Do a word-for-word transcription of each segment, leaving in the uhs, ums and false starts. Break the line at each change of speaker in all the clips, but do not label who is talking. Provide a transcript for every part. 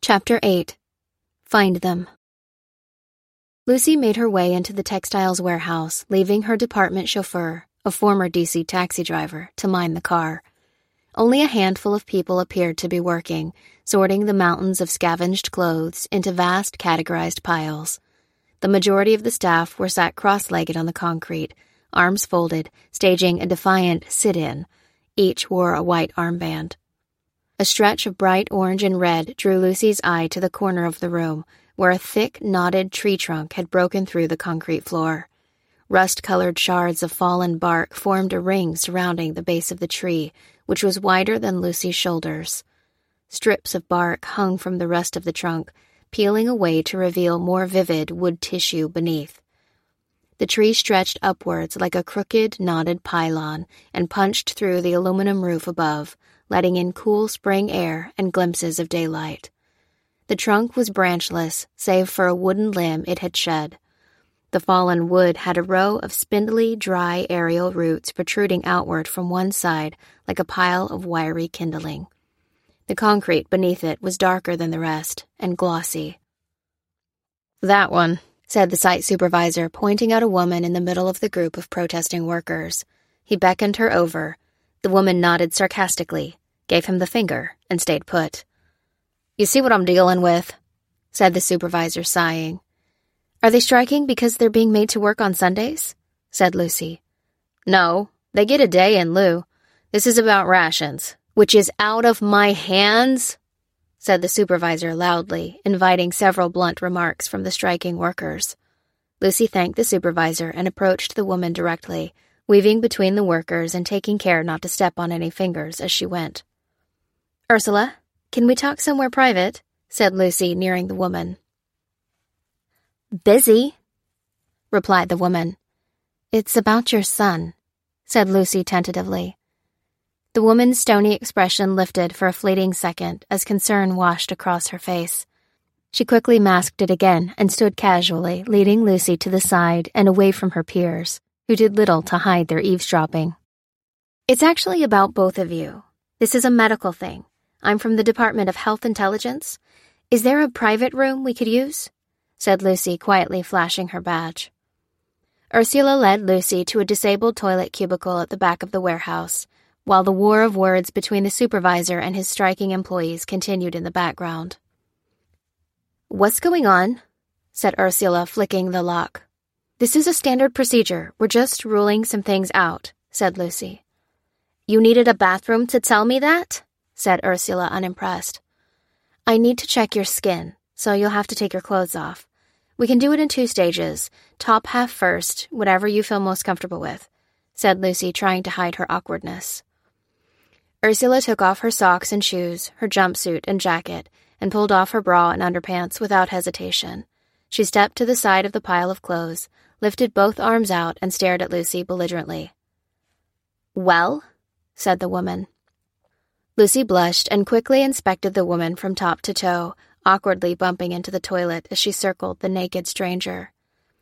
Chapter eight. Find Them. Lucy made her way into the textiles warehouse, leaving her department chauffeur, a former D C taxi driver, to mind the car. Only a handful of people appeared to be working, sorting the mountains of scavenged clothes into vast categorized piles. The majority of the staff were sat cross-legged on the concrete, arms folded, staging a defiant sit-in. Each wore a white armband. A stretch of bright orange and red drew Lucy's eye to the corner of the room, where a thick, knotted tree trunk had broken through the concrete floor. Rust-colored shards of fallen bark formed a ring surrounding the base of the tree, which was wider than Lucy's shoulders. Strips of bark hung from the rest of the trunk, peeling away to reveal more vivid wood tissue beneath. The tree stretched upwards like a crooked, knotted pylon and punched through the aluminum roof above, letting in cool spring air and glimpses of daylight. The trunk was branchless, save for a wooden limb it had shed. The fallen wood had a row of spindly, dry aerial roots protruding outward from one side like a pile of wiry kindling. The concrete beneath it was darker than the rest, and glossy. "That one," said the site supervisor, pointing out a woman in the middle of the group of protesting workers. He beckoned her over. The woman nodded sarcastically, gave him the finger, and stayed put. "You see what I'm dealing with," said the supervisor, sighing. "Are they striking because they're being made to work on Sundays?" said Lucy. "No, they get a day in lieu. This is about rations." "Which is out of my hands," said the supervisor loudly, inviting several blunt remarks from the striking workers. Lucy thanked the supervisor and approached the woman directly, weaving between the workers and taking care not to step on any fingers as she went. "Ursula, can we talk somewhere private?" said Lucy, nearing the woman. "Busy," replied the woman. "It's about your son," said Lucy tentatively. The woman's stony expression lifted for a fleeting second as concern washed across her face. She quickly masked it again and stood casually, leading Lucy to the side and away from her peers, who did little to hide their eavesdropping. "It's actually about both of you. This is a medical thing. I'm from the Department of Health Intelligence. Is there a private room we could use?" said Lucy, quietly flashing her badge. Ursula led Lucy to a disabled toilet cubicle at the back of the warehouse, while the war of words between the supervisor and his striking employees continued in the background. "What's going on?" said Ursula, flicking the lock. "This is a standard procedure. We're just ruling some things out," said Lucy. "You needed a bathroom to tell me that?" said Ursula, unimpressed. "I need to check your skin, so you'll have to take your clothes off. We can do it in two stages, top half first, whatever you feel most comfortable with," said Lucy, trying to hide her awkwardness. Ursula took off her socks and shoes, her jumpsuit and jacket, and pulled off her bra and underpants without hesitation. She stepped to the side of the pile of clothes, lifted both arms out, and stared at Lucy belligerently. "Well?" said the woman. Lucy blushed and quickly inspected the woman from top to toe, awkwardly bumping into the toilet as she circled the naked stranger.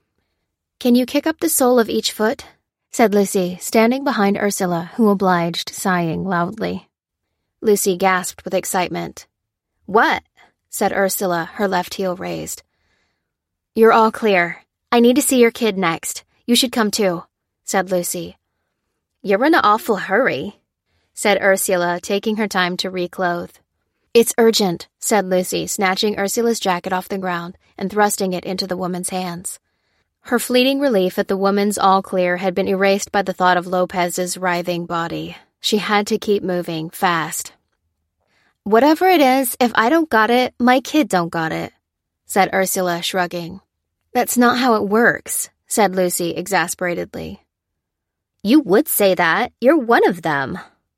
"Can you kick up the sole of each foot?" said Lucy, standing behind Ursula, who obliged, sighing loudly. Lucy gasped with excitement. "What?" said Ursula, her left heel raised. "You're all clear. I need to see your kid next. You should come too," said Lucy. "You're in an awful hurry," said Ursula, taking her time to reclothe. "It's urgent," said Lucy, snatching Ursula's jacket off the ground and thrusting it into the woman's hands. Her fleeting relief at the woman's all-clear had been erased by the thought of Lopez's writhing body. She had to keep moving, fast. "Whatever it is, if I don't got it, my kid don't got it," said Ursula, shrugging. "That's not how it works," said Lucy exasperatedly. "You would say that. You're one of them."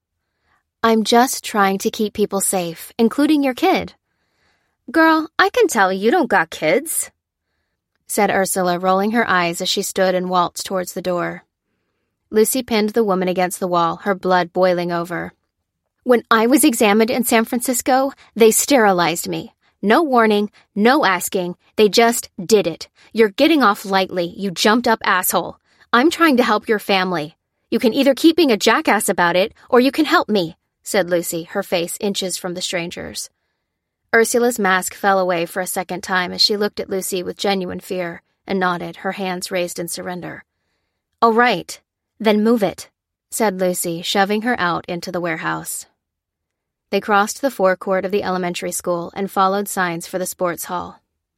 "I'm just trying to keep people safe, including your kid." "Girl, I can tell you don't got kids," said Ursula, rolling her eyes as she stood and waltzed towards the door. Lucy pinned the woman against the wall, her blood boiling over. "When I was examined in San Francisco, they sterilized me. No warning, no asking, they just did it. You're getting off lightly, you jumped-up asshole. I'm trying to help your family. You can either keep being a jackass about it, or you can help me," said Lucy, her face inches from the stranger's. Ursula's mask fell away for a second time as she looked at Lucy with genuine fear and nodded, her hands raised in surrender. "All right, then move it," said Lucy, shoving her out into the warehouse. They crossed the forecourt of the elementary school and followed signs for the sports hall.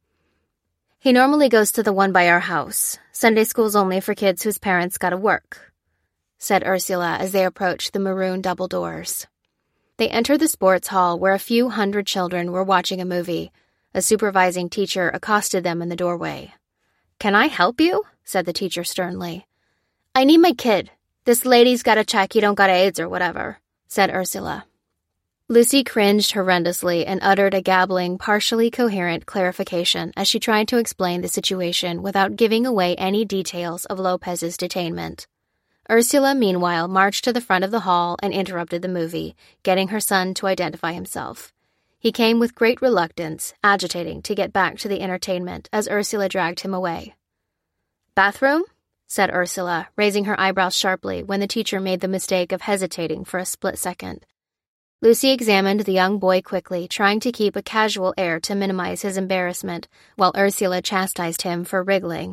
"He normally goes to the one by our house. Sunday school's only for kids whose parents gotta work," said Ursula as they approached the maroon double doors. They entered the sports hall where a few hundred children were watching a movie. A supervising teacher accosted them in the doorway. "Can I help you?" said the teacher sternly. "I need my kid. This lady's gotta check you don't got AIDS or whatever," said Ursula. Lucy cringed horrendously and uttered a gabbling, partially coherent clarification as she tried to explain the situation without giving away any details of Lopez's detainment. Ursula, meanwhile, marched to the front of the hall and interrupted the movie, getting her son to identify himself. He came with great reluctance, agitating to get back to the entertainment as Ursula dragged him away. "Bathroom?" said Ursula, raising her eyebrows sharply when the teacher made the mistake of hesitating for a split second. Lucy examined the young boy quickly, trying to keep a casual air to minimize his embarrassment, while Ursula chastised him for wriggling.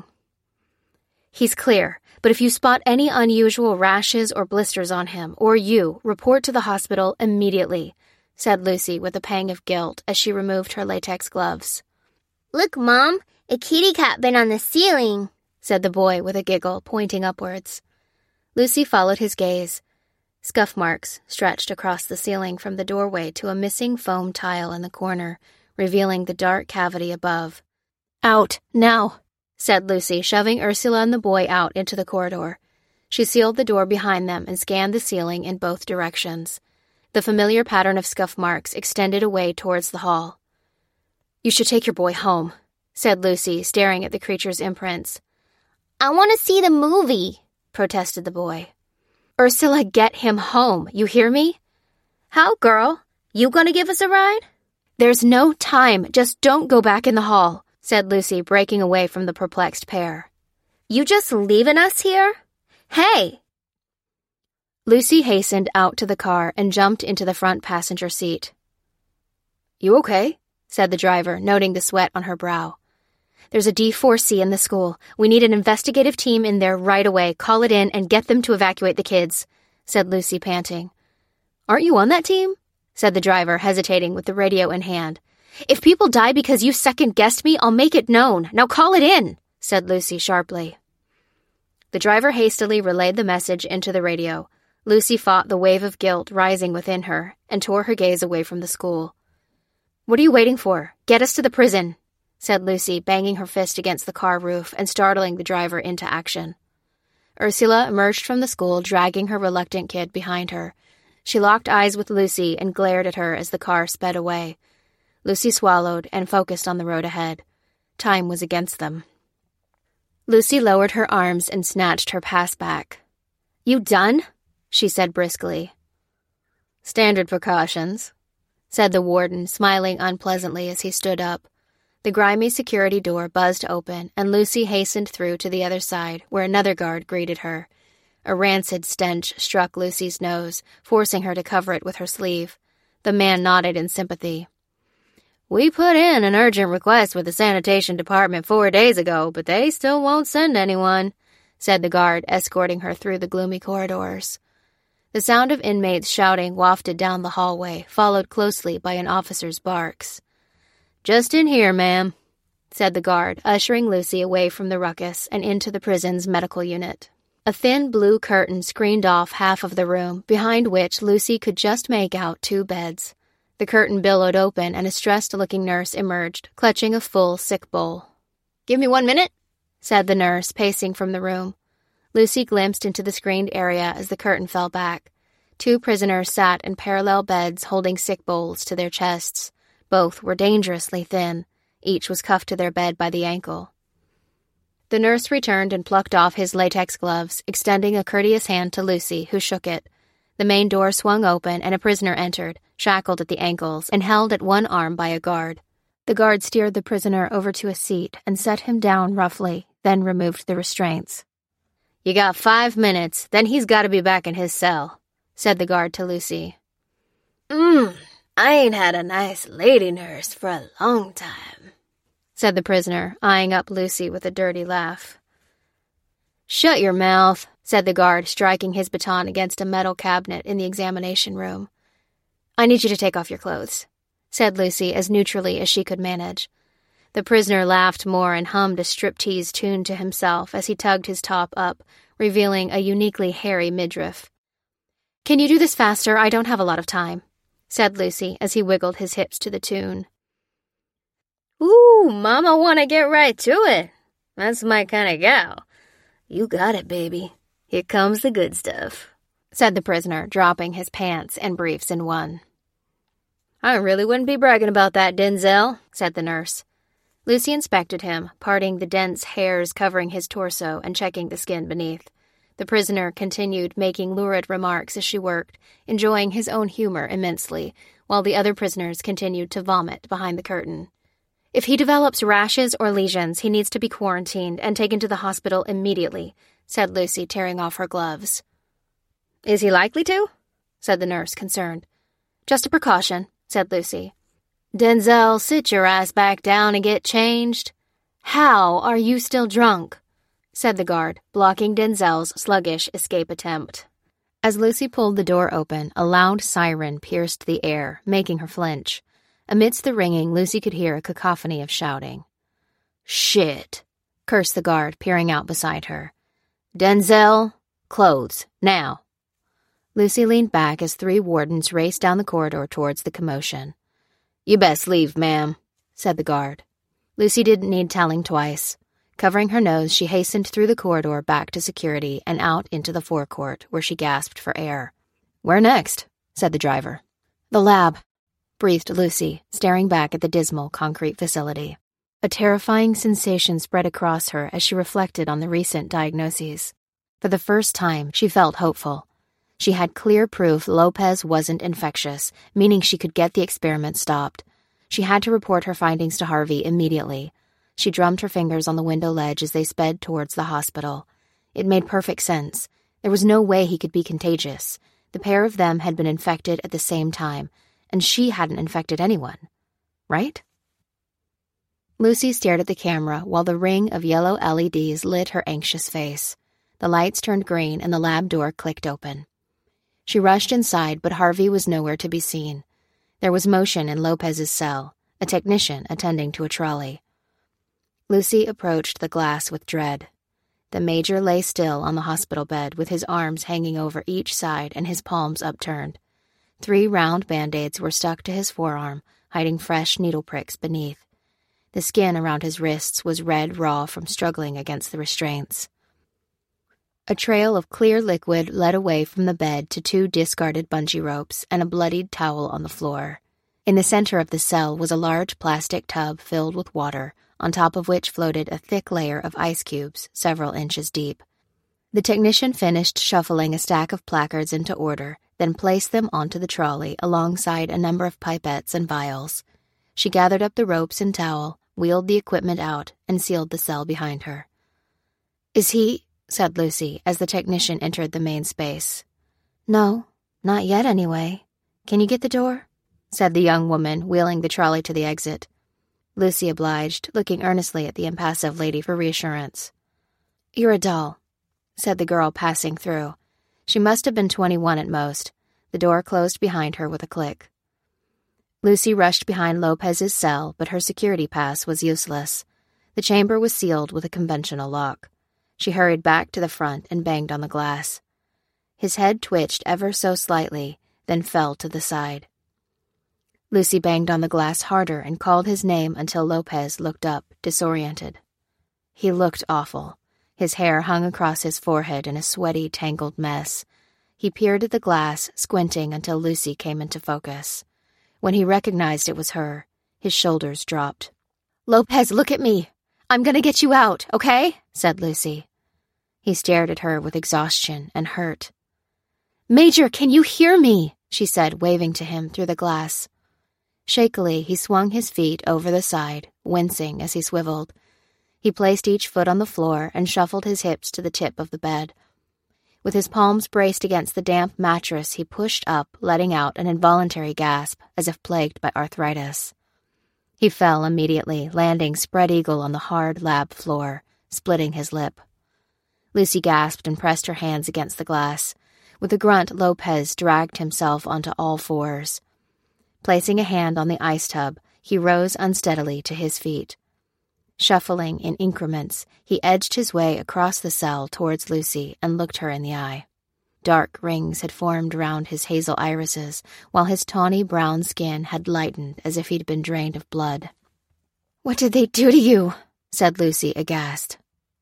"He's clear, but if you spot any unusual rashes or blisters on him, or you, report to the hospital immediately," said Lucy with a pang of guilt as she removed her latex gloves.
"Look, Mom, a kitty cat been on the ceiling,"
said the boy with a giggle, pointing upwards. Lucy followed his gaze. Scuff marks stretched across the ceiling from the doorway to a missing foam tile in the corner, revealing the dark cavity above. "Out, now," said Lucy, shoving Ursula and the boy out into the corridor. She sealed the door behind them and scanned the ceiling in both directions. The familiar pattern of scuff marks extended away towards the hall. "You should take your boy home," said Lucy, staring at the creature's imprints.
"I want to see the movie,"
protested the boy. "Ursula, get him home, you hear me?"
"How, girl? You gonna give us a ride?"
"There's no time, just don't go back in the hall," said Lucy, breaking away from the perplexed pair.
"You just leaving us here? Hey!"
Lucy hastened out to the car and jumped into the front passenger seat. "You okay?" said the driver, noting the sweat on her brow. "There's a D four C in the school. We need an investigative team in there right away. Call it in and get them to evacuate the kids," said Lucy, panting. "Aren't you on that team?" said the driver, hesitating with the radio in hand. "If people die because you second-guessed me, I'll make it known. Now call it in," said Lucy sharply. The driver hastily relayed the message into the radio. Lucy fought the wave of guilt rising within her and tore her gaze away from the school. "What are you waiting for? Get us to the prison," said Lucy, banging her fist against the car roof and startling the driver into action. Ursula emerged from the school, dragging her reluctant kid behind her. She locked eyes with Lucy and glared at her as the car sped away. Lucy swallowed and focused on the road ahead. Time was against them. Lucy lowered her arms and snatched her pass back. "You done?" she said briskly. "Standard precautions," said the warden, smiling unpleasantly as he stood up. The grimy security door buzzed open, and Lucy hastened through to the other side, where another guard greeted her. A rancid stench struck Lucy's nose, forcing her to cover it with her sleeve. The man nodded in sympathy. "We put in an urgent request with the sanitation department four days ago, but they still won't send anyone," said the guard, escorting her through the gloomy corridors. The sound of inmates shouting wafted down the hallway, followed closely by an officer's barks. "Just in here, ma'am," said the guard, ushering Lucy away from the ruckus and into the prison's medical unit. A thin blue curtain screened off half of the room, behind which Lucy could just make out two beds. The curtain billowed open and a stressed-looking nurse emerged, clutching a full sick bowl. "Give me one minute," said the nurse, pacing from the room. Lucy glimpsed into the screened area as the curtain fell back. Two prisoners sat in parallel beds holding sick bowls to their chests. Both were dangerously thin. Each was cuffed to their bed by the ankle. The nurse returned and plucked off his latex gloves, extending a courteous hand to Lucy, who shook it. The main door swung open and a prisoner entered, shackled at the ankles and held at one arm by a guard. The guard steered the prisoner over to a seat and set him down roughly, then removed the restraints. "You got five minutes, then he's got to be back in his cell," said the guard to Lucy.
Mmm,
I ain't had a nice lady nurse for a long time,"
said the prisoner, eyeing up Lucy with a dirty laugh. "Shut your mouth," said the guard, striking his baton against a metal cabinet in the examination room. "I need you to take off your clothes," said Lucy as neutrally as she could manage. The prisoner laughed more and hummed a striptease tune to himself as he tugged his top up, revealing a uniquely hairy midriff. "Can you do this faster? I don't have a lot of time," said Lucy as he wiggled his hips to the tune.
"Ooh, Mama wanna get right to it. That's my kind of gal. You got it, baby. Here comes the good stuff,"
said the prisoner, dropping his pants and briefs in one.
"I really wouldn't be bragging about that, Denzel,"
said the nurse. Lucy inspected him, parting the dense hairs covering his torso and checking the skin beneath. The prisoner continued making lurid remarks as she worked, enjoying his own humor immensely, while the other prisoners continued to vomit behind the curtain. "If he develops rashes or lesions, he needs to be quarantined and taken to the hospital immediately," said Lucy, tearing off her gloves.
"Is he likely to?"
said the nurse, concerned. "Just a precaution," said Lucy.
"Denzel, sit your ass back down and get changed."
"How are you still drunk?" said the guard, blocking Denzel's sluggish escape attempt. As Lucy pulled the door open, a loud siren pierced the air, making her flinch. Amidst the ringing, Lucy could hear a cacophony of shouting.
"Shit,"
cursed the guard, peering out beside her.
"Denzel, clothes, now."
Lucy leaned back as three wardens raced down the corridor towards the commotion.
"You best leave, ma'am,"
said the guard. Lucy didn't need telling twice. Covering her nose, she hastened through the corridor back to security and out into the forecourt, where she gasped for air.
"Where next?"
said the driver. "The lab," breathed Lucy, staring back at the dismal concrete facility. A terrifying sensation spread across her as she reflected on the recent diagnoses. For the first time, she felt hopeful. She had clear proof Lopez wasn't infectious, meaning she could get the experiment stopped. She had to report her findings to Harvey immediately. She drummed her fingers on the window ledge as they sped towards the hospital. It made perfect sense. There was no way he could be contagious. The pair of them had been infected at the same time, and she hadn't infected anyone. Right? Lucy stared at the camera while the ring of yellow L E Ds lit her anxious face. The lights turned green and the lab door clicked open. She rushed inside, but Harvey was nowhere to be seen. There was motion in Lopez's cell, a technician attending to a trolley. Lucy approached the glass with dread. The major lay still on the hospital bed with his arms hanging over each side and his palms upturned. Three round band-aids were stuck to his forearm, hiding fresh needle pricks beneath. The skin around his wrists was red raw from struggling against the restraints. A trail of clear liquid led away from the bed to two discarded bungee ropes and a bloodied towel on the floor. In the center of the cell was a large plastic tub filled with water, on top of which floated a thick layer of ice cubes several inches deep. The technician finished shuffling a stack of placards into order, then placed them onto the trolley alongside a number of pipettes and vials. She gathered up the ropes and towel, wheeled the equipment out, and sealed the cell behind her. "Is he?" said Lucy as the technician entered the main space. "No, not yet anyway. Can you get the door?" said the young woman, wheeling the trolley to the exit. Lucy obliged, looking earnestly at the impassive lady for reassurance. "You're a doll," said the girl passing through. She must have been twenty-one at most. The door closed behind her with a click. Lucy rushed behind Lopez's cell, but her security pass was useless. The chamber was sealed with a conventional lock. She hurried back to the front and banged on the glass. His head twitched ever so slightly, then fell to the side. Lucy banged on the glass harder and called his name until Lopez looked up, disoriented. He looked awful. His hair hung across his forehead in a sweaty, tangled mess. He peered at the glass, squinting until Lucy came into focus. When he recognized it was her, his shoulders dropped. "Lopez, look at me! I'm gonna get you out, okay?" said Lucy. He stared at her with exhaustion and hurt. "Major, can you hear me?" she said, waving to him through the glass. Shakily, he swung his feet over the side, wincing as he swiveled. He placed each foot on the floor and shuffled his hips to the tip of the bed. With his palms braced against the damp mattress, he pushed up, letting out an involuntary gasp, as if plagued by arthritis. He fell immediately, landing spread-eagle on the hard lab floor, splitting his lip. Lucy gasped and pressed her hands against the glass. With a grunt, Lopez dragged himself onto all fours. Placing a hand on the ice tub, he rose unsteadily to his feet. Shuffling in increments, he edged his way across the cell towards Lucy and looked her in the eye. Dark rings had formed round his hazel irises, while his tawny brown skin had lightened as if he'd been drained of blood. "What did they do to you?" said Lucy, aghast.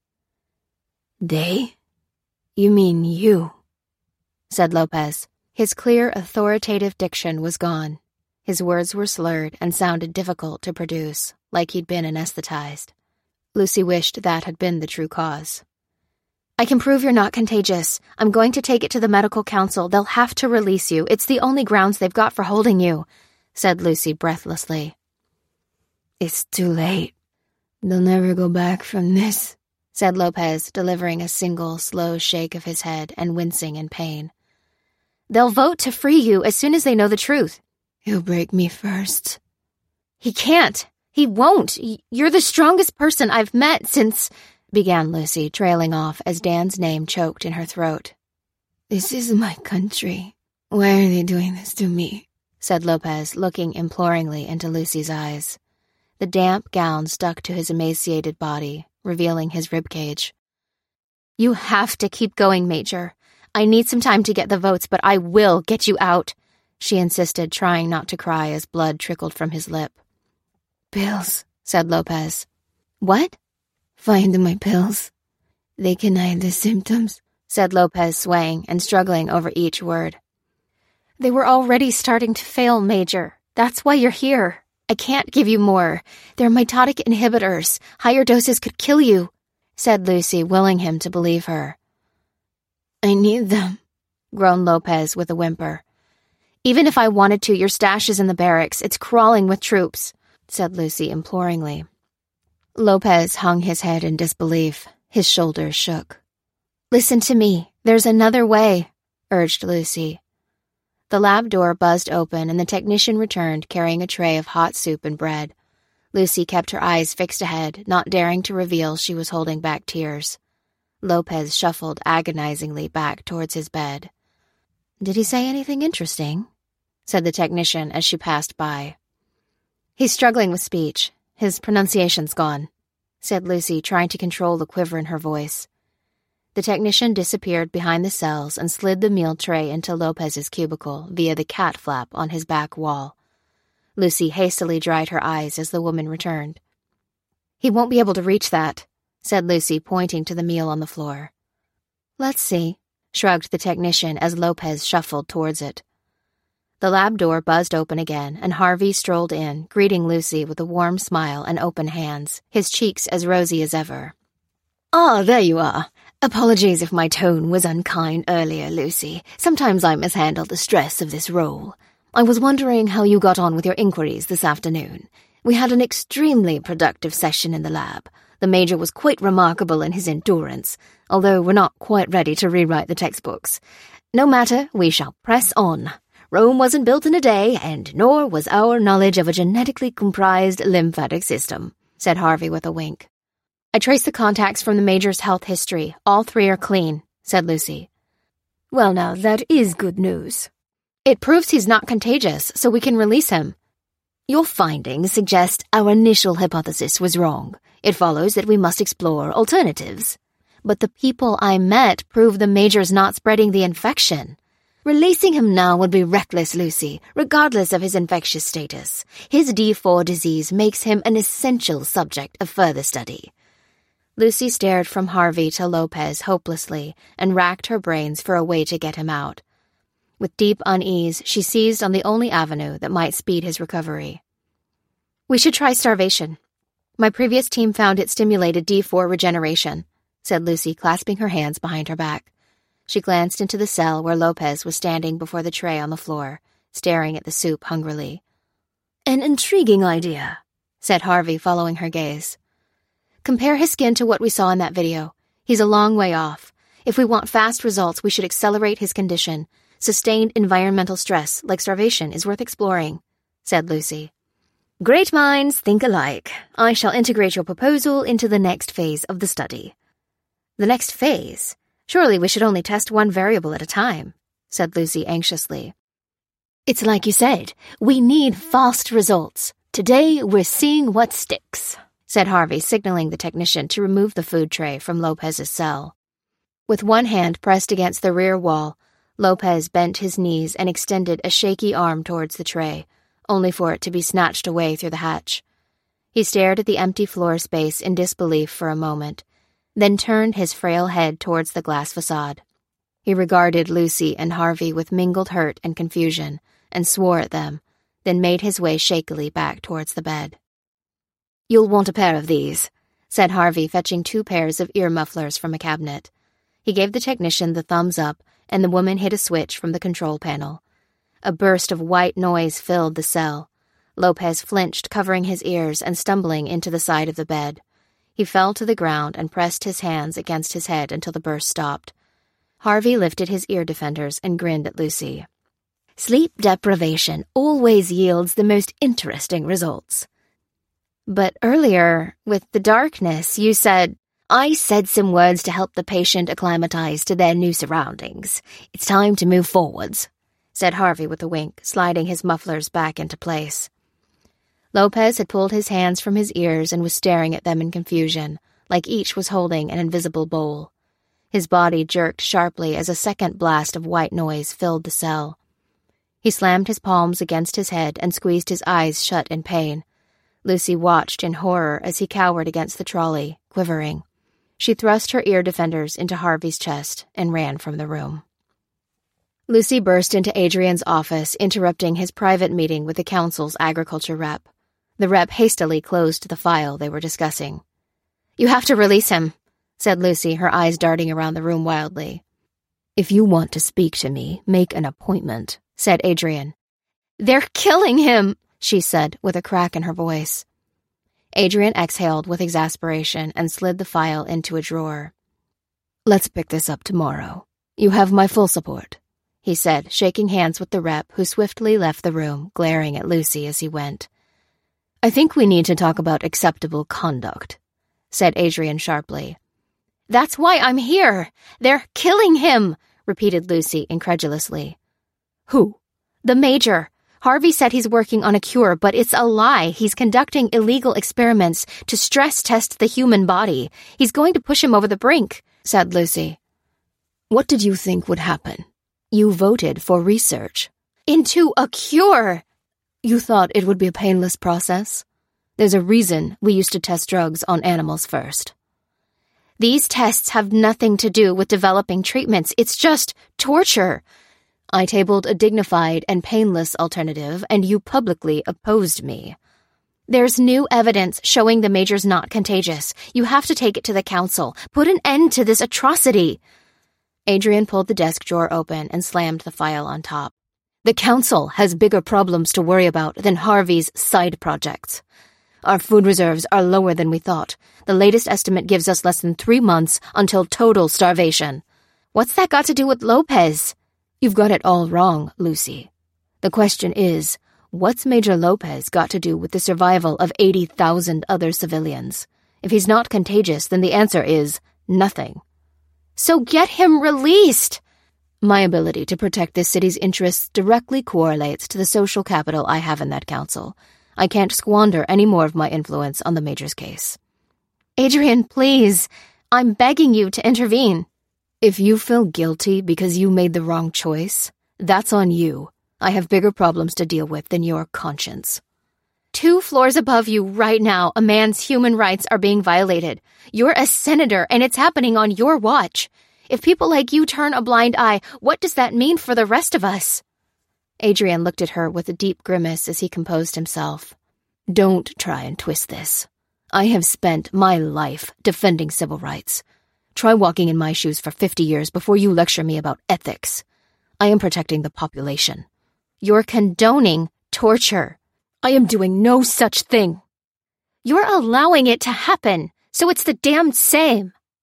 "They? You mean you?" said Lopez. His clear, authoritative diction was gone. His words were slurred and sounded difficult to produce, like he'd been anesthetized. Lucy wished that had been the true cause. "I can prove you're not contagious. I'm going to take it to the medical council. They'll have to release you. It's the only grounds they've got for holding you," said Lucy breathlessly. "It's too late. They'll never go back from this," said Lopez, delivering a single, slow shake of his head and wincing in pain. "They'll vote to free you as soon as they know the truth." "He'll break me first." "He can't. He won't. You're the strongest person I've met since—" began Lucy, trailing off as Dan's name choked in her throat. "This is my country. Why are they doing this to me?" said Lopez, looking imploringly into Lucy's eyes. The damp gown stuck to his emaciated body, revealing his ribcage. "You have to keep going, Major. I need some time to get the votes, but I will get you out," she insisted, trying not to cry as blood trickled from his lip. "Pills," said Lopez. "What?" "Find my pills. They can hide the symptoms," said Lopez, swaying and struggling over each word. "They were already starting to fail, Major. That's why you're here. I can't give you more. They're mitotic inhibitors. Higher doses could kill you," said Lucy, willing him to believe her. "I need them," groaned Lopez with a whimper. "Even if I wanted to, your stash is in the barracks. It's crawling with troops," said Lucy imploringly. Lopez hung his head in disbelief. His shoulders shook. "Listen to me. There's another way," urged Lucy. The lab door buzzed open and the technician returned carrying a tray of hot soup and bread. Lucy kept her eyes fixed ahead, not daring to reveal she was holding back tears. Lopez shuffled agonizingly back towards his bed. "Did he say anything interesting?" said the technician as she passed by. "He's struggling with speech. His pronunciation's gone," said Lucy, trying to control the quiver in her voice. The technician disappeared behind the cells and slid the meal tray into Lopez's cubicle via the cat flap on his back wall. Lucy hastily dried her eyes as the woman returned. "He won't be able to reach that," said Lucy, pointing to the meal on the floor. "Let's see," shrugged the technician as Lopez shuffled towards it. The lab door buzzed open again, and Harvey strolled in, greeting Lucy with a warm smile and open hands, his cheeks as rosy as ever. "Ah, there you are. Apologies if my tone was unkind earlier, Lucy. Sometimes I mishandle the stress of this role. I was wondering how you got on with your inquiries this afternoon. We had an extremely productive session in the lab. The Major was quite remarkable in his endurance, although we're not quite ready to rewrite the textbooks. No matter, we shall press on. Rome wasn't built in a day, and nor was our knowledge of a genetically comprised lymphatic system," said Harvey with a wink. "I traced the contacts from the Major's health history. All three are clean," said Lucy. "Well, now, that is good news. It proves he's not contagious, so we can release him." "Your findings suggest our initial hypothesis was wrong. It follows that we must explore alternatives. But the people I met prove the Major's not spreading the infection. Releasing him now would be reckless, Lucy, regardless of his infectious status. His D four disease makes him an essential subject of further study." Lucy stared from Harvey to Lopez hopelessly and racked her brains for a way to get him out. With deep unease, she seized on the only avenue that might speed his recovery. "We should try starvation. My previous team found it stimulated D four regeneration," said Lucy, clasping her hands behind her back. She glanced into the cell where Lopez was standing before the tray on the floor, staring at the soup hungrily. "An intriguing idea," said Harvey, following her gaze. "Compare his skin to what we saw in that video. He's a long way off. If we want fast results, we should accelerate his condition. Sustained environmental stress, like starvation, is worth exploring," said Lucy. "Great minds think alike. I shall integrate your proposal into the next phase of the study." "The next phase? Surely we should only test one variable at a time," said Lucy anxiously. "It's like you said, we need fast results. Today we're seeing what sticks," said Harvey, signaling the technician to remove the food tray from Lopez's cell. With one hand pressed against the rear wall, Lopez bent his knees and extended a shaky arm towards the tray, only for it to be snatched away through the hatch. He stared at the empty floor space in disbelief for a moment, then turned his frail head towards the glass facade. He regarded Lucy and Harvey with mingled hurt and confusion, and swore at them, then made his way shakily back towards the bed. "You'll want a pair of these," said Harvey, fetching two pairs of ear mufflers from a cabinet. He gave the technician the thumbs up, and the woman hit a switch from the control panel. A burst of white noise filled the cell. Lopez flinched, covering his ears and stumbling into the side of the bed. He fell to the ground and pressed his hands against his head until the burst stopped. Harvey lifted his ear defenders and grinned at Lucy. "Sleep deprivation always yields the most interesting results." "But earlier, with the darkness, you said—" "I said some words to help the patient acclimatize to their new surroundings. It's time to move forwards," said Harvey with a wink, sliding his mufflers back into place. Lopez had pulled his hands from his ears and was staring at them in confusion, like each was holding an invisible bowl. His body jerked sharply as a second blast of white noise filled the cell. He slammed his palms against his head and squeezed his eyes shut in pain. Lucy watched in horror as he cowered against the trolley, quivering. She thrust her ear defenders into Harvey's chest and ran from the room. Lucy burst into Adrian's office, interrupting his private meeting with the council's agriculture rep. The rep hastily closed the file they were discussing. "You have to release him," said Lucy, her eyes darting around the room wildly. "If you want to speak to me, make an appointment," said Adrian. "They're killing him," she said, with a crack in her voice. Adrian exhaled with exasperation and slid the file into a drawer. "Let's pick this up tomorrow. You have my full support," he said, shaking hands with the rep, who swiftly left the room, glaring at Lucy as he went. "I think we need to talk about acceptable conduct," said Adrian sharply. "That's why I'm here. They're killing him," repeated Lucy incredulously. "Who?" "The Major. Harvey said he's working on a cure, but it's a lie. He's conducting illegal experiments to stress test the human body. He's going to push him over the brink," said Lucy. "What did you think would happen? You voted for research." "Into a cure!" "You thought it would be a painless process? There's a reason we used to test drugs on animals first." "These tests have nothing to do with developing treatments. It's just torture." "I tabled a dignified and painless alternative, and you publicly opposed me." "There's new evidence showing the Major's not contagious. You have to take it to the council. Put an end to this atrocity." Adrian pulled the desk drawer open and slammed the file on top. "The council has bigger problems to worry about than Harvey's side projects. Our food reserves are lower than we thought. The latest estimate gives us less than three months until total starvation." "What's that got to do with Lopez?" "You've got it all wrong, Lucy. The question is, what's Major Lopez got to do with the survival of eighty thousand other civilians? If he's not contagious, then the answer is nothing." "So get him released." "My ability to protect this city's interests directly correlates to the social capital I have in that council. I can't squander any more of my influence on the Major's case." "Adrian, please. I'm begging you to intervene." "If you feel guilty because you made the wrong choice, that's on you. I have bigger problems to deal with than your conscience." Two floors above you right now, a man's human rights are being violated. You're a senator, and it's happening on your watch. If people like you turn a blind eye, what does that mean for the rest of us?" Adrian looked at her with a deep grimace as he composed himself. "Don't try and twist this. I have spent my life defending civil rights. Try walking in my shoes for fifty years before you lecture me about ethics. I am protecting the population." "You're condoning torture." "I am doing no such thing." "You're allowing it to happen, so it's the damned same."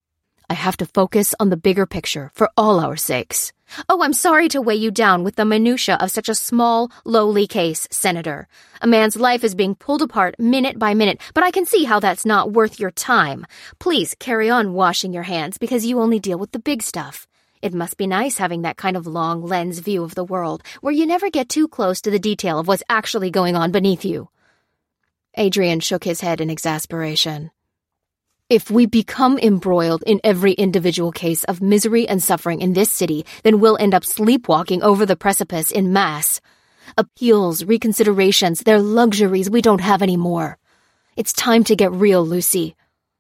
I have to focus on the bigger picture for all our sakes. Oh, I'm sorry to weigh you down with the minutia of such a small, lowly case, Senator. A man's life is being pulled apart minute by minute, but I can see how that's not worth your time. Please carry on washing your hands because you only deal with the big stuff. It must be nice having that kind of long lens view of the world, where you never get too close to the detail of what's actually going on beneath you. Adrian shook his head in exasperation. If we become embroiled in every individual case of misery and suffering in this city, then we'll end up sleepwalking over the precipice in mass. Appeals, reconsiderations, they're luxuries we don't have anymore. It's time to get real, Lucy.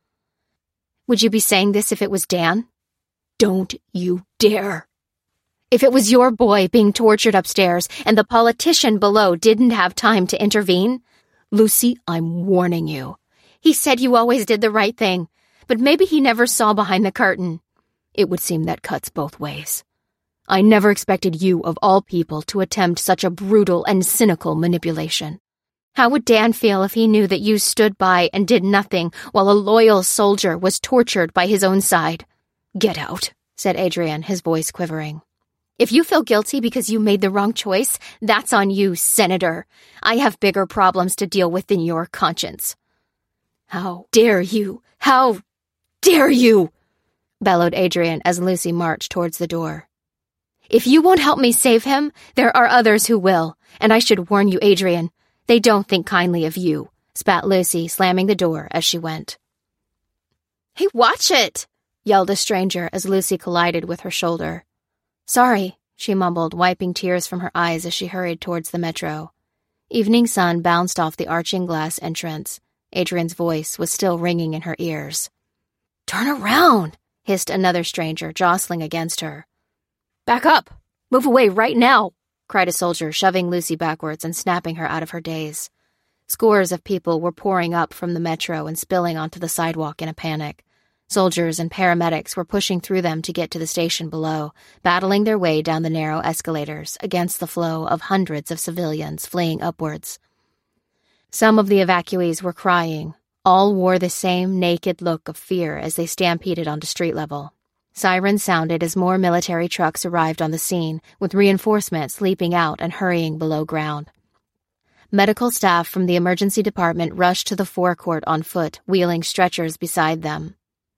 Would you be saying this if it was Dan? Don't you dare. If it was your boy being tortured upstairs and the politician below didn't have time to intervene, Lucy, I'm warning you. He said you always did the right thing, but maybe he never saw behind the curtain. It would seem that cuts both ways. I never expected you, of all people, to attempt such a brutal and cynical manipulation. How would Dan feel if he knew that you stood by and did nothing while a loyal soldier was tortured by his own side? Get out, said Adrian, his voice quivering. If you feel guilty because you made the wrong choice, that's on you, Senator. I have bigger problems to deal with than your conscience. How dare you? How dare you? Bellowed Adrian as Lucy marched towards the door. If you won't help me save him, there are others who will, and I should warn you, Adrian, they don't think kindly of you, spat Lucy, slamming the door as she went. Hey, watch it! Yelled a stranger as Lucy collided with her shoulder. Sorry, she mumbled, wiping tears from her eyes as she hurried towards the metro. Evening sun bounced off the arching glass entrance. Adrian's voice was still ringing in her ears. Turn around, hissed another stranger, jostling against her. Back up! Move away right now! Cried a soldier, shoving Lucy backwards and snapping her out of her daze. Scores of people were pouring up from the metro and spilling onto the sidewalk in a panic. Soldiers and paramedics were pushing through them to get to the station below, battling their way down the narrow escalators against the flow of hundreds of civilians fleeing upwards. Some of the evacuees were crying. All wore the same naked look of fear as they stampeded onto street level. Sirens sounded as more military trucks arrived on the scene, with reinforcements leaping out and hurrying below ground. Medical staff from the emergency department rushed to the forecourt on foot, wheeling stretchers beside them.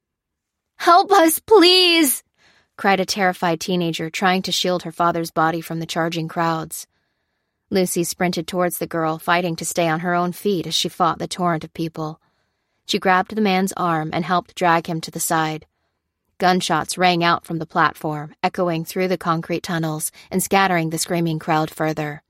Help us, please! Cried a terrified teenager trying to shield her father's body from the charging crowds. Lucy sprinted towards the girl, fighting to stay on her own feet as she fought the torrent of people. She grabbed the man's arm and helped drag him to the side. Gunshots rang out from the platform, echoing through the concrete tunnels and scattering the screaming crowd further.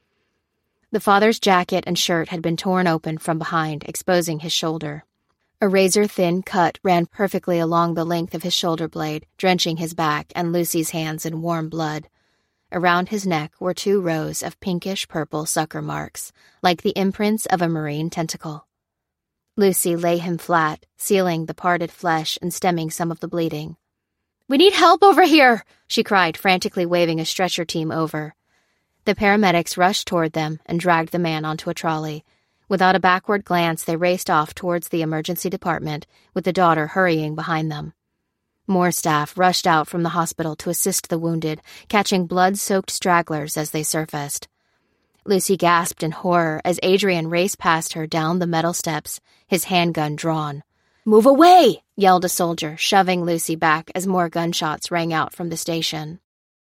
The father's jacket and shirt had been torn open from behind, exposing his shoulder. A razor-thin cut ran perfectly along the length of his shoulder blade, drenching his back and Lucy's hands in warm blood. Around his neck were two rows of pinkish-purple sucker marks, like the imprints of a marine tentacle. Lucy lay him flat, sealing the parted flesh and stemming some of the bleeding. "We need help over here!" she cried, frantically waving a stretcher team over. The paramedics rushed toward them and dragged the man onto a trolley. Without a backward glance, they raced off towards the emergency department, with the daughter hurrying behind them. More staff rushed out from the hospital to assist the wounded, catching blood-soaked stragglers as they surfaced. Lucy gasped in horror as Adrian raced past her down the metal steps, his handgun drawn. "Move away!" yelled a soldier, shoving Lucy back as more gunshots rang out from the station.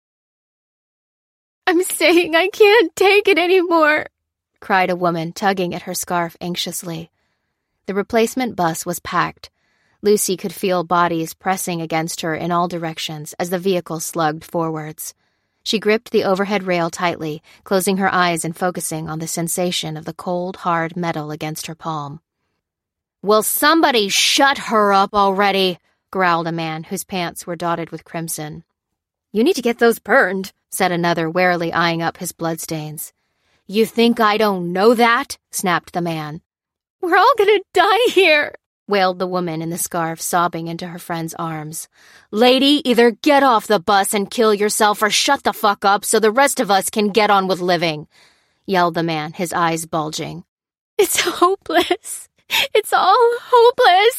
"I'm saying I can't take it anymore," cried a woman, tugging at her scarf anxiously. The replacement bus was packed. Lucy could feel bodies pressing against her in all directions as the vehicle slugged forwards. She gripped the overhead rail tightly, closing her eyes and focusing on the sensation of the cold, hard metal against her palm. "Will somebody shut her up already?" growled a man whose pants were dotted with crimson. "You need to get those burned," said another, warily eyeing up his bloodstains. "You think I don't know that?" snapped the man. "We're all gonna die here," wailed the woman in the scarf, sobbing into her friend's arms. "Lady, either get off the bus and kill yourself or shut the fuck up so the rest of us can get on with living," yelled the man, his eyes bulging. "It's hopeless. It's all hopeless,"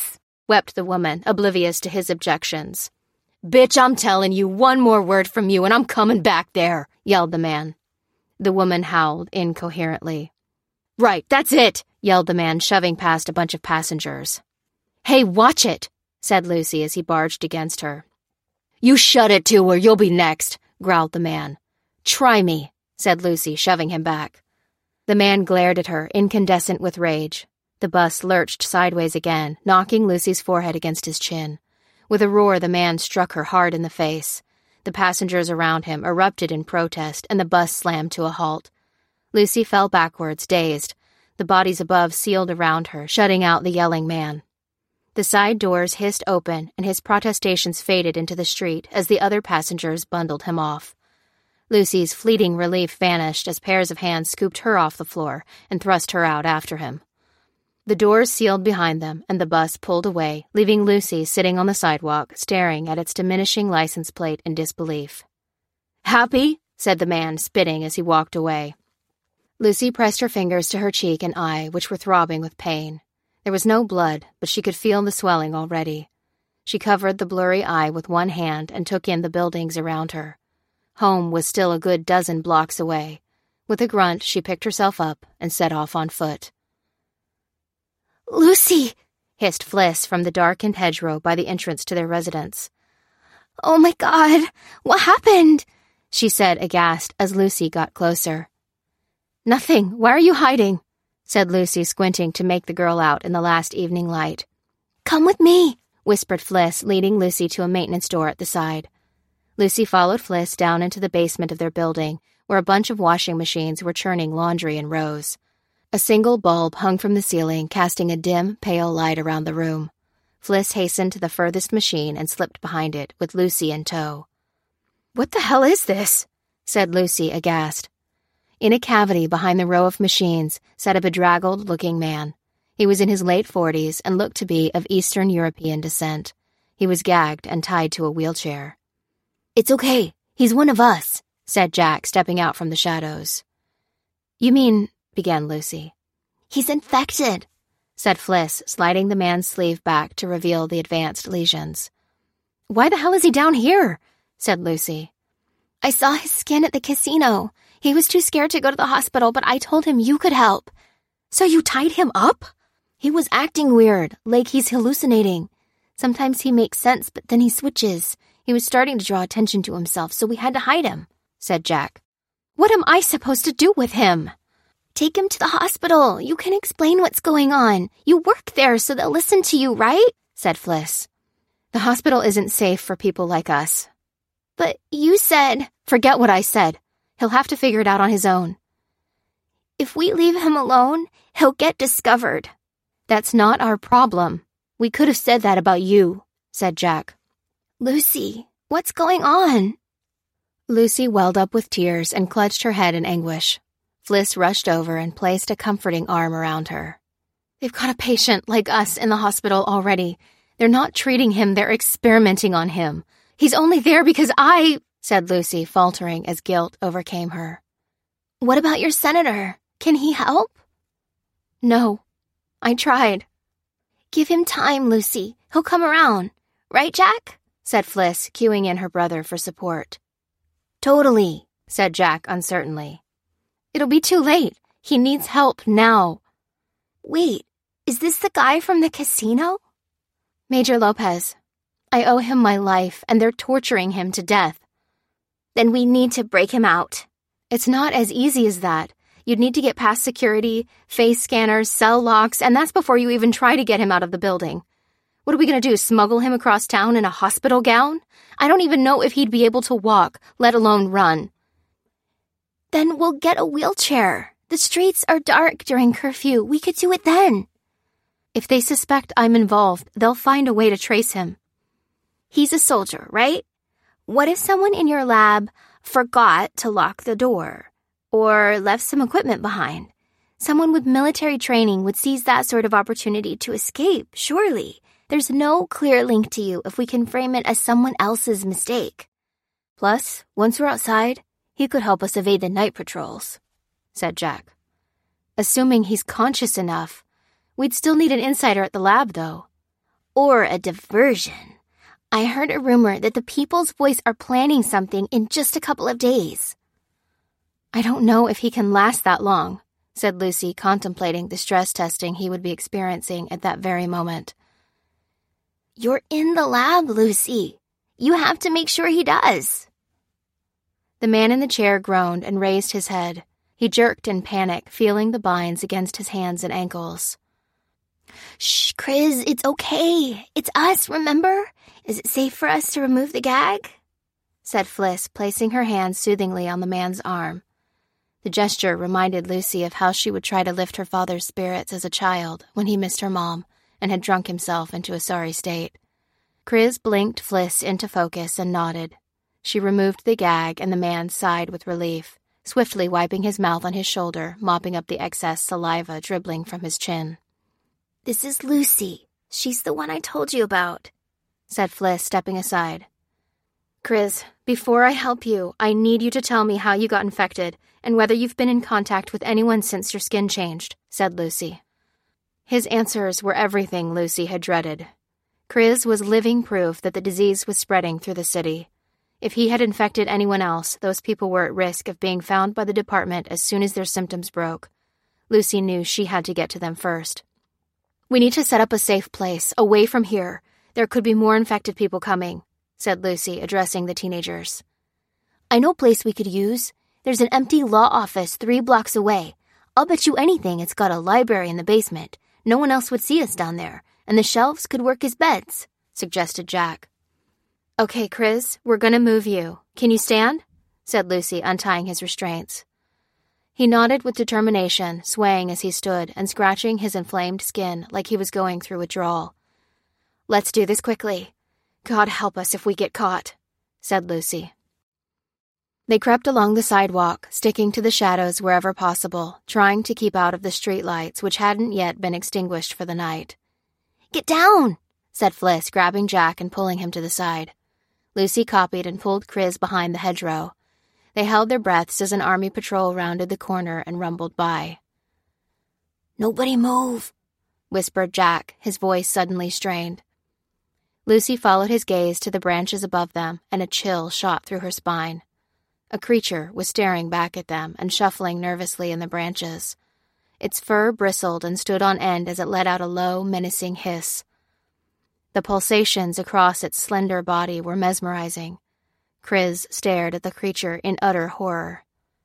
wept the woman, oblivious to his objections. "Bitch, I'm telling you, one more word from you and I'm coming back there," yelled the man. The woman howled incoherently. "Right, that's it," yelled the man, shoving past a bunch of passengers. "Hey, watch it," said Lucy as he barged against her. "You shut it too, or you'll be next," growled the man. "Try me," said Lucy, shoving him back. The man glared at her, incandescent with rage. The bus lurched sideways again, knocking Lucy's forehead against his chin. With a roar, the man struck her hard in the face. The passengers around him erupted in protest, and the bus slammed to a halt. Lucy fell backwards, dazed. The bodies above sealed around her, shutting out the yelling man. The side doors hissed open, and his protestations faded into the street as the other passengers bundled him off. Lucy's fleeting relief vanished as pairs of hands scooped her off the floor and thrust her out after him. The doors sealed behind them, and the bus pulled away, leaving Lucy sitting on the sidewalk, staring at its diminishing license plate in disbelief. "Happy?" said the man, spitting as he walked away. Lucy pressed her fingers to her cheek and eye, which were throbbing with pain. There was no blood, but she could feel the swelling already. She covered the blurry eye with one hand and took in the buildings around her. Home was still a good dozen blocks away. With a grunt, she picked herself up and set off on foot.
"Lucy!"
hissed Fliss from the darkened hedgerow by the entrance to their residence.
"Oh my God, what happened?"
she said, aghast, as Lucy got closer. "Nothing. Why are you hiding?" said Lucy, squinting to make the girl out in the last evening light.
"Come with me,"
whispered Fliss, leading Lucy to a maintenance door at the side. Lucy followed Fliss down into the basement of their building, where a bunch of washing machines were churning laundry in rows. A single bulb hung from the ceiling, casting a dim, pale light around the room. Fliss hastened to the furthest machine and slipped behind it, with Lucy in tow. "What the hell is this?" said Lucy, aghast. In a cavity behind the row of machines sat a bedraggled-looking man. He was in his late forties and looked to be of Eastern European descent. He was gagged and tied to a wheelchair. "It's okay. He's one of us," said Jack, stepping out from the shadows. "You mean—" began Lucy.
"He's infected,"
said Fliss, sliding the man's sleeve back to reveal the advanced lesions. "Why the hell is he down here?" said Lucy.
"I saw his skin at the casino. He was too scared to go to the hospital, but I told him you could help."
"So you tied him up?"
"He was acting weird, like he's hallucinating. Sometimes he makes sense, but then he switches. He was starting to draw attention to himself, so we had to hide him," said Jack.
"What am I supposed to do with him?"
"Take him to the hospital. You can explain what's going on. You work there, so they'll listen to you, right?" said Fliss.
"The hospital isn't safe for people like us."
"But you said—"
"Forget what I said. He'll have to figure it out on his own."
"If we leave him alone, he'll get discovered."
"That's not our problem. We could have said that about you," said Jack.
"Lucy, what's going on?"
Lucy welled up with tears and clutched her head in anguish. Fliss rushed over and placed a comforting arm around her. "They've got a patient like us in the hospital already. They're not treating him, they're experimenting on him. He's only there because I—" said Lucy, faltering as guilt overcame her.
"What about your senator? Can he help?"
"No. I tried."
"Give him time, Lucy. He'll come around. Right, Jack?"
said Fliss, cueing in her brother for support.
"Totally,"
said Jack uncertainly. "It'll be too late. He needs help now."
"Wait, is this the guy from the casino?"
"Major Lopez. I owe him my life, and they're torturing him to death."
"Then we need to break him out."
"It's not as easy as that. You'd need to get past security, face scanners, cell locks, and that's before you even try to get him out of the building. What are we going to do, smuggle him across town in a hospital gown? I don't even know if he'd be able to walk, let alone run."
"Then we'll get a wheelchair. The streets are dark during curfew. We could do it then."
"If they suspect I'm involved, they'll find a way to trace him."
"He's a soldier, right? What if someone in your lab forgot to lock the door or left some equipment behind? Someone with military training would seize that sort of opportunity to escape, surely. There's no clear link to you if we can frame it as someone else's mistake."
"Plus, once we're outside, he could help us evade the night patrols," said Jack. "Assuming he's conscious enough. We'd still need an insider at the lab, though."
or a diversion. I heard a rumor that the People's Voice are planning something in just a couple of days.
I don't know if he can last that long, said Lucy, contemplating the stress testing he would be experiencing at that very moment.
You're in the lab, Lucy. You have to make sure he does.
The man in the chair groaned and raised his head. He jerked in panic, feeling the binds against his hands and ankles.
Shh, Chris, it's okay. It's us, remember? Is it safe for us to remove the gag?
Said Fliss, placing her hand soothingly on the man's arm. The gesture reminded Lucy of how she would try to lift her father's spirits as a child when he missed her mom and had drunk himself into a sorry state. Chris blinked Fliss into focus and nodded. She removed the gag and the man sighed with relief, swiftly wiping his mouth on his shoulder, mopping up the excess saliva dribbling from his chin.
This is Lucy. She's the one I told you about,
said Fliss, stepping aside. Chris, before I help you, I need you to tell me how you got infected and whether you've been in contact with anyone since your skin changed, said Lucy. His answers were everything Lucy had dreaded. Chris was living proof that the disease was spreading through the city. If he had infected anyone else, those people were at risk of being found by the department as soon as their symptoms broke. Lucy knew she had to get to them first. We need to set up a safe place, away from here. There could be more infected people coming, said Lucy, addressing the teenagers.
I know a place we could use. There's an empty law office three blocks away. I'll bet you anything it's got a library in the basement. No one else would see us down there, and the shelves could work as beds, suggested Jack.
Okay, Chris, we're gonna move you. Can you stand? Said Lucy, untying his restraints. He nodded with determination, swaying as he stood and scratching his inflamed skin like he was going through withdrawal. Let's do this quickly. God help us if we get caught, said Lucy. They crept along the sidewalk, sticking to the shadows wherever possible, trying to keep out of the streetlights which hadn't yet been extinguished for the night.
Get down,
said Fliss, grabbing Jack and pulling him to the side. Lucy copied and pulled Chris behind the hedgerow. They held their breaths as an army patrol rounded the corner and rumbled by.
Nobody move,
whispered Jack, his voice suddenly strained. Lucy followed his gaze to the branches above them, and a chill shot through her spine. A creature was staring back at them and shuffling nervously in the branches. Its fur bristled and stood on end as it let out a low, menacing hiss. The pulsations across its slender body were mesmerizing. Chris stared at the creature in utter horror.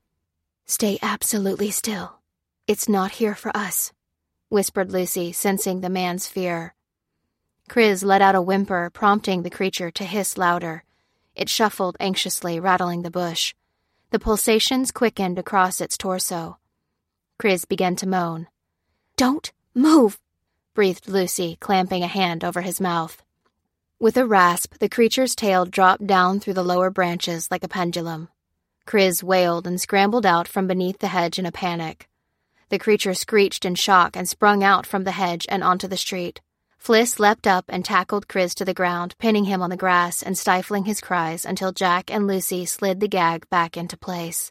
Stay absolutely still. It's not here for us, whispered Lucy, sensing the man's fear. Chris let out a whimper, prompting the creature to hiss louder. It shuffled anxiously, rattling the bush. The pulsations quickened across its torso. Chris began to moan. Don't move, breathed Lucy, clamping a hand over his mouth. With a rasp, the creature's tail dropped down through the lower branches like a pendulum. Chris wailed and scrambled out from beneath the hedge in a panic. The creature screeched in shock and sprung out from the hedge and onto the street. Fliss leapt up and tackled Chris to the ground, pinning him on the grass and stifling his cries until Jack and Lucy slid the gag back into place.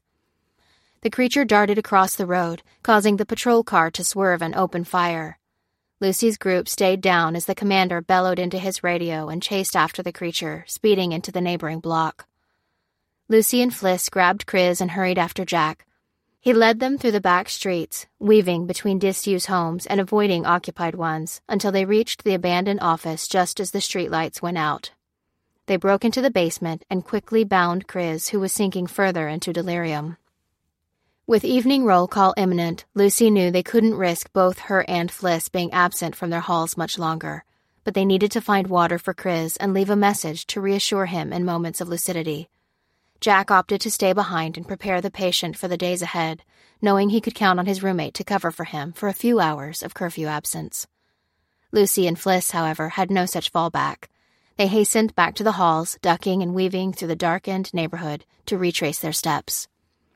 The creature darted across the road, causing the patrol car to swerve and open fire. Lucy's group stayed down as the commander bellowed into his radio and chased after the creature, speeding into the neighboring block. Lucy and Fliss grabbed Chris and hurried after Jack. He led them through the back streets, weaving between disused homes and avoiding occupied ones, until they reached the abandoned office just as the streetlights went out. They broke into the basement and quickly bound Chris, who was sinking further into delirium. With evening roll call imminent, Lucy knew they couldn't risk both her and Fliss being absent from their halls much longer, but they needed to find water for Chris and leave a message to reassure him in moments of lucidity. Jack opted to stay behind and prepare the patient for the days ahead, knowing he could count on his roommate to cover for him for a few hours of curfew absence. Lucy and Fliss, however, had no such fallback. They hastened back to the halls, ducking and weaving through the darkened neighborhood to retrace their steps.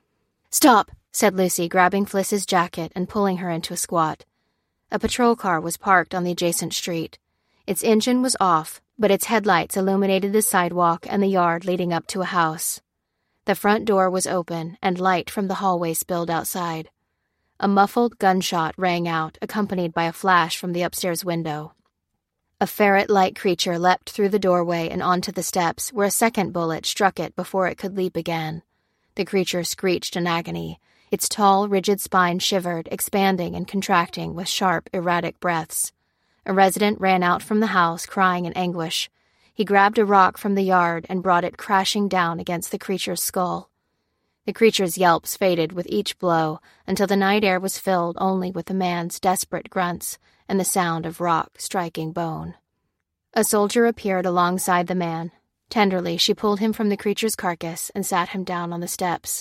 "Stop," said Lucy, grabbing Fliss's jacket and pulling her into a squat. A patrol car was parked on the adjacent street. Its engine was off, but its headlights illuminated the sidewalk and the yard leading up to a house. The front door was open, and light from the hallway spilled outside. A muffled gunshot rang out, accompanied by a flash from the upstairs window. A ferret-like creature leapt through the doorway and onto the steps, where a second bullet struck it before it could leap again. The creature screeched in agony. Its tall, rigid spine shivered, expanding and contracting with sharp, erratic breaths. A resident ran out from the house, crying in anguish. He grabbed a rock from the yard and brought it crashing down against the creature's skull. The creature's yelps faded with each blow until the night air was filled only with the man's desperate grunts and the sound of rock striking bone. A soldier appeared alongside the man. Tenderly, she pulled him from the creature's carcass and sat him down on the steps.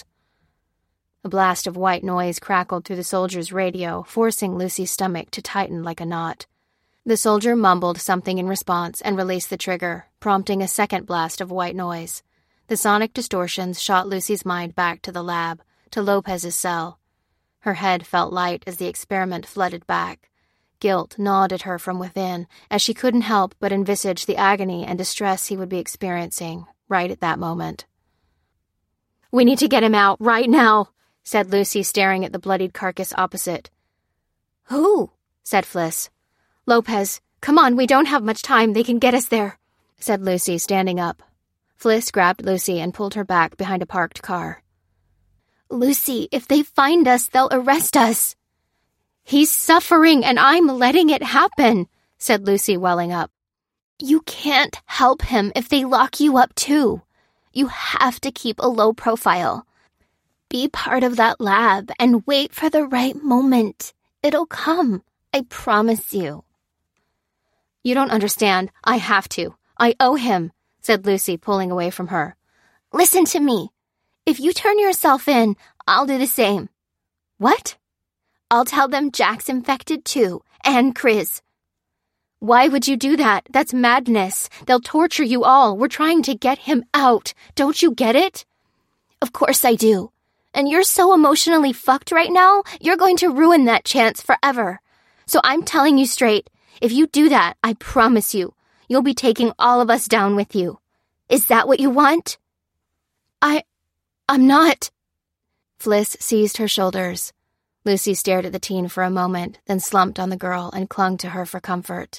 A blast of white noise crackled through the soldier's radio, forcing Lucy's stomach to tighten like a knot. The soldier mumbled something in response and released the trigger, prompting a second blast of white noise. The sonic distortions shot Lucy's mind back to the lab, to Lopez's cell. Her head felt light as the experiment flooded back. Guilt gnawed at her from within, as she couldn't help but envisage the agony and distress he would be experiencing right at that moment. "We need to get him out, right now," said Lucy, staring at the bloodied carcass opposite.
"Who?"
said Fliss.
"Lopez. Come on, we don't have much time. They can get us there,"
said Lucy, standing up. Fliss grabbed Lucy and pulled her back behind a parked car.
"Lucy, if they find us, they'll arrest us."
"He's suffering, and I'm letting it happen," said Lucy, welling up.
"You can't help him if they lock you up, too. You have to keep a low profile. Be part of that lab and wait for the right moment. It'll come, I promise you."
"You don't understand. I have to. I owe him," said Lucy, pulling away from her.
"Listen to me. If you turn yourself in, I'll do the same."
"What?"
"I'll tell them Jack's infected too, and Chris."
"Why would you do that? That's madness. They'll torture you all. We're trying to get him out. Don't you get it?"
"Of course I do. And you're so emotionally fucked right now, you're going to ruin that chance forever. So I'm telling you straight, if you do that, I promise you, you'll be taking all of us down with you. Is that what you want?"
I... I'm not... Fliss seized her shoulders. Lucy stared at the teen for a moment, then slumped on the girl and clung to her for comfort.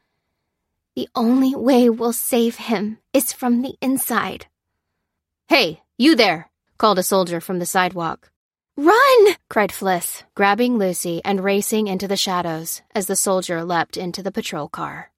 "The only way we'll save him is from the inside."
"Hey, you there!" called a soldier from the sidewalk.
"Run!"
cried Fliss, grabbing Lucy and racing into the shadows as the soldier leapt into the patrol car.